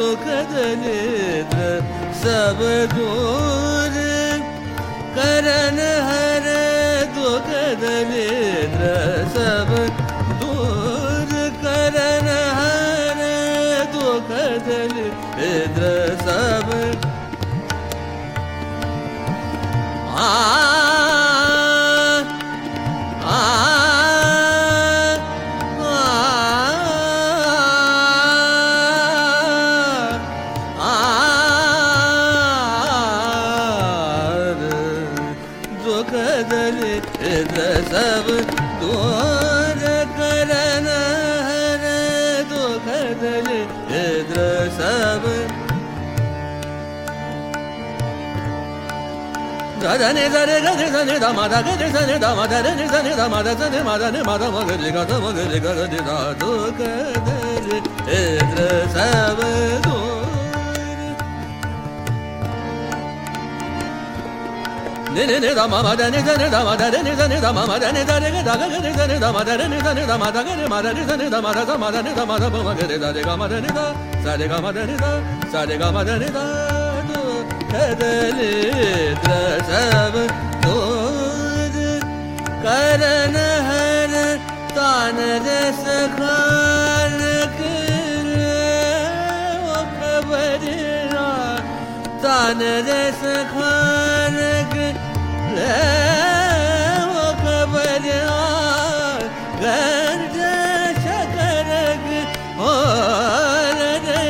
दुख दरिद्र सब दूर करन हर दुख दरिद्र सब दूर करन हर दुख दरिद्र सब सब दूर करन हर दुख दरिद्र सब धने धरे गरे धने दामादा गरे धने दामादा रे धने दामादा धने मादा ने मादा मगरे गा मगरे गा रे दा दुख दरिद्र सब ne ne da ma ma da ne da ne da ma da ne da ne da ma ma da ne da ne da ga ne da ne da ma da ne da ne da ma da ga ne ma da ne da ne da ma da ma da ne da ma da ma ga ne da ga ma da ne da sa de ga ma da ne da sa de ga ma da ne da do kadali drasab dur karan har tan jas khan kile o khabara tan jas khan वो खबर गर्ज शकरग हो रे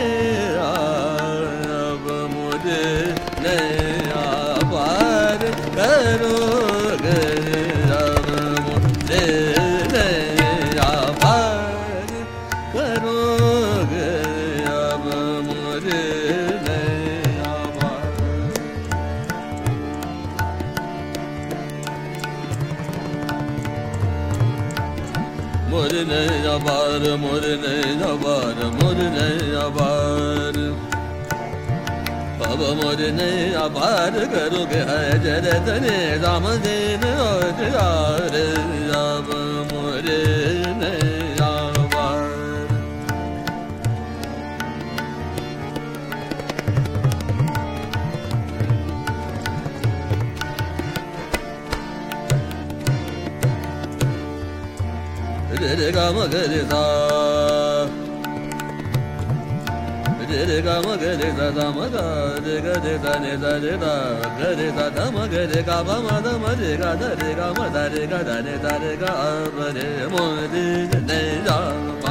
अब मुझे नया पार करोगे अब मुझे नया पार करोगे अब मुझे मुरने अबार मुरने अबार मुरने अबार अब मुरने अबार करोगे है जरे तने दाम दिन और यार अब मुरने अबार re ga ma ga re sa re ga ma ga re sa da ma ga re sa ne sa re da ga re sa da ma ga re ga ba ma da ma re ga da re ga ma da re ga da ne da re ga ba re mo re ne ja ma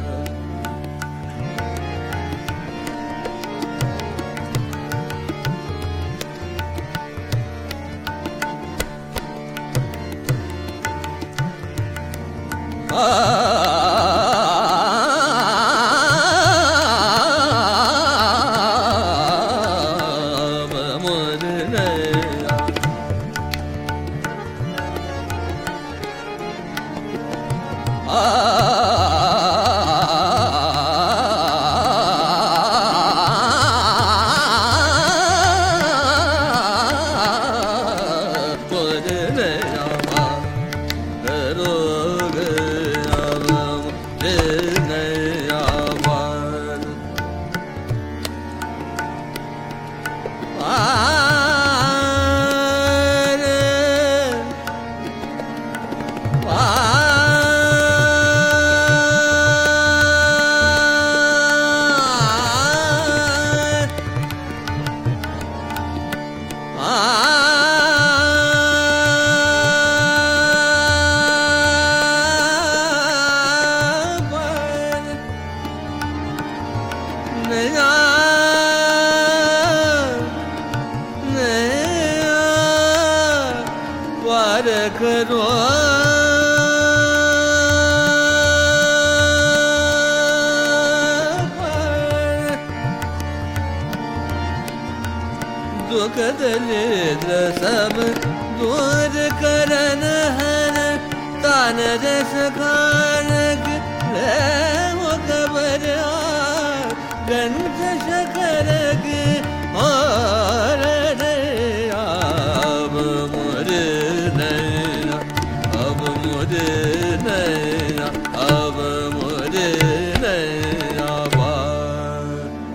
करो दुख दरिद्र सब दूर करन हर तान रस खानक वो खबर गंज शकरग और रे अब मुझे नैना अब मुझे नैना अब मुझे नैना बार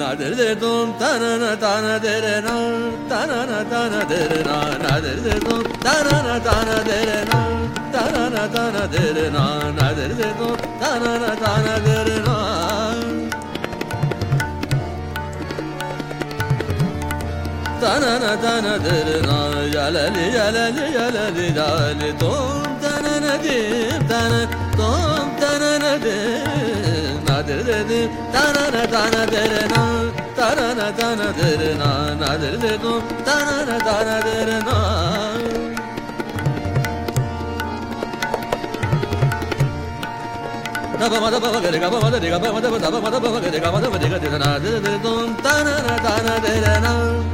nadir dum tanana tana dere na tanana tana dere na nadir dum tanana tana dere na tanana tana dere na nadir dum tanana tana dere na tanana tana dere na yalali yalali yalali dali dum tanana dim tanana dum tanana dim nadir dim tanana tana dere na tanana tana dere na nadir dum tanana tana dere na Daba mada baba gare gaba mada diga baba mada daba mada baba gare gaba mada diga dina nadir dum tanana tana dere na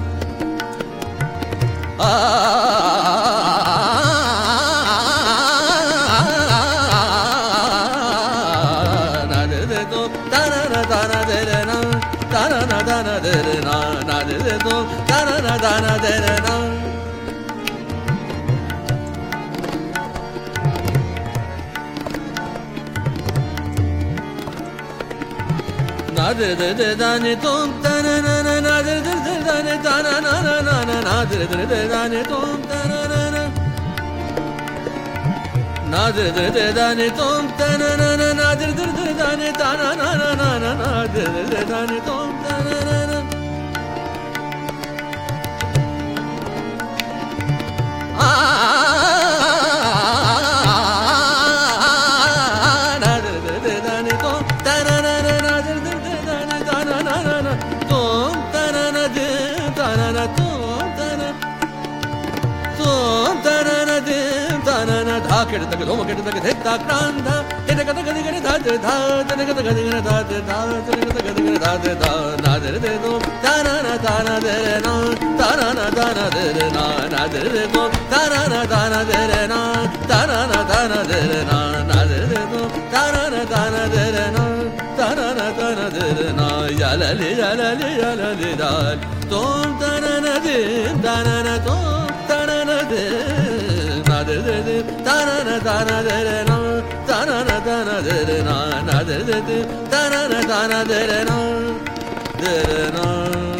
nadir dum tanana tana dere na tanana tana dere na nadir dum tanana tana dere na nadir de dani tum tanana nadir de dani tanana nadir de dani tum tanana nadir de dani tum tanana nadir de dani tanana nadir de dani tum tanana nadir de dani tum tanana Get the Goma get the Granda, get the tanana tana dere na tanana tana dere na nadir de tanana tana dere na